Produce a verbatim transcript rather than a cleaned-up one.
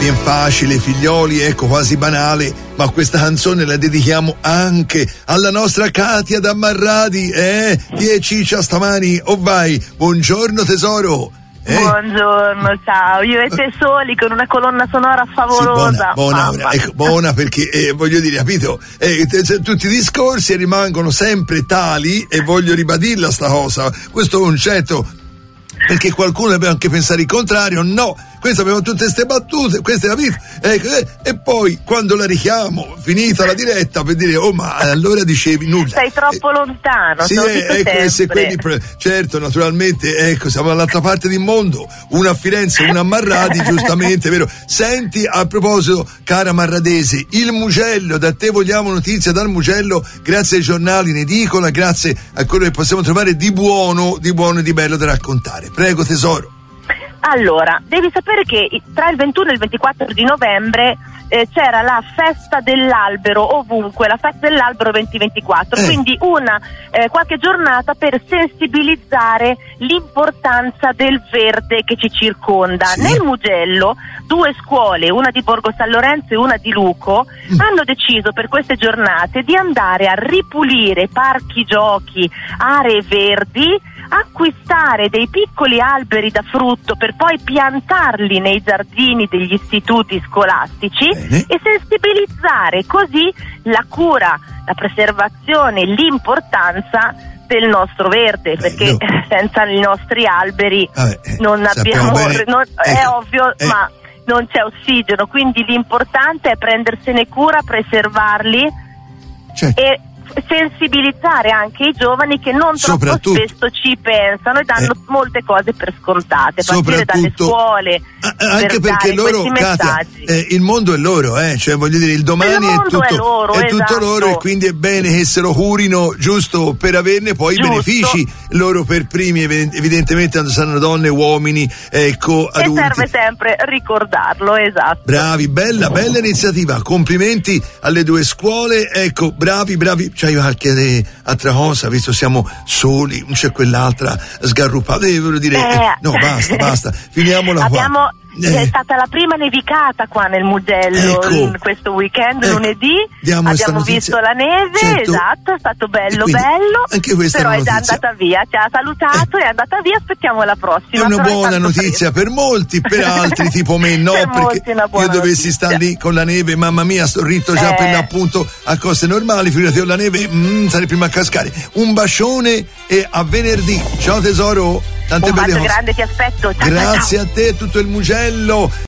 Bien facile, figlioli, ecco, quasi banale, ma questa canzone la dedichiamo anche alla nostra Katia da Marradi, eh? Tie ciccia stamani, oh vai, buongiorno tesoro. Eh? Buongiorno, ciao, io e te soli con una colonna sonora favolosa. Sì, buona, buona, ecco, buona perché eh, voglio dire, capito? Eh, t- t- tutti i discorsi rimangono sempre tali e voglio ribadirla sta cosa, questo concetto, perché qualcuno deve anche pensare il contrario, no. Queste abbiamo tutte queste battute, queste capite? Ecco, eh, e poi quando la richiamo, finita la diretta, per dire, oh ma allora dicevi nulla. Sei troppo eh, lontano, sì, eh, ecco, se quelli, certo, naturalmente, ecco, siamo dall'altra parte del mondo, una a Firenze, una a Marradi, giustamente, vero? Senti, a proposito, cara Marradese, il Mugello, da te vogliamo notizie dal Mugello, grazie ai giornali in edicola, grazie a quello che possiamo trovare di buono, di buono e di bello da raccontare. Prego tesoro. Allora, devi sapere che tra il ventuno e il ventiquattro di novembre eh, c'era la festa dell'albero ovunque, la festa dell'albero duemilaventiquattro, eh. quindi una eh, qualche giornata per sensibilizzare l'importanza del verde che ci circonda. Sì. Nel Mugello due scuole, una di Borgo San Lorenzo e una di Luco, mm. hanno deciso per queste giornate di andare a ripulire parchi giochi, aree verdi, acquistare dei piccoli alberi da frutto per poi piantarli nei giardini degli istituti scolastici. Bene. E sensibilizzare così la cura, la preservazione, l'importanza del nostro verde. Beh, perché no. senza i nostri alberi Vabbè, non abbiamo non, ecco, è ovvio eh. ma non c'è ossigeno, quindi l'importante è prendersene cura, preservarli, certo. e sensibilizzare anche i giovani che non troppo spesso ci pensano e danno eh, molte cose per scontate, partire dalle scuole, anche per perché loro, Katia, eh, il mondo è loro, eh, cioè voglio dire, il domani il è tutto, è loro, è esatto. tutto loro, e quindi è bene che se lo curino, giusto, per averne poi i benefici loro per primi, evidentemente quando saranno donne, uomini, ecco, adulti. E serve sempre ricordarlo, esatto. Bravi, bella, bella iniziativa, complimenti alle due scuole, ecco, bravi, bravi. C'hai qualche altra cosa, visto siamo soli, non c'è quell'altra sgarrupata, devo dire, eh, eh, no, basta, basta, finiamola abbiamo, qua. Eh. È stata la prima nevicata qua nel Mugello, ecco. in questo weekend, ecco. lunedì, Diamo abbiamo visto la neve, certo. esatto, è stato bello, quindi, bello, anche questa però è, è già andata via, ci ha salutato, eh. è andata via, aspettiamo la prossima. È una buona notizia freddo. Per molti, per altri tipo me no, per perché io dovessi stare lì con la neve, mamma mia, sto ritto già eh. per l'appunto a cose normali, figurati con la neve, mm, sarei prima a cascare. Un bacione e a venerdì, ciao tesoro, tante un belle bacio cose. grande, ti aspetto, ciao, grazie ciao. a te, tutto il Mugello.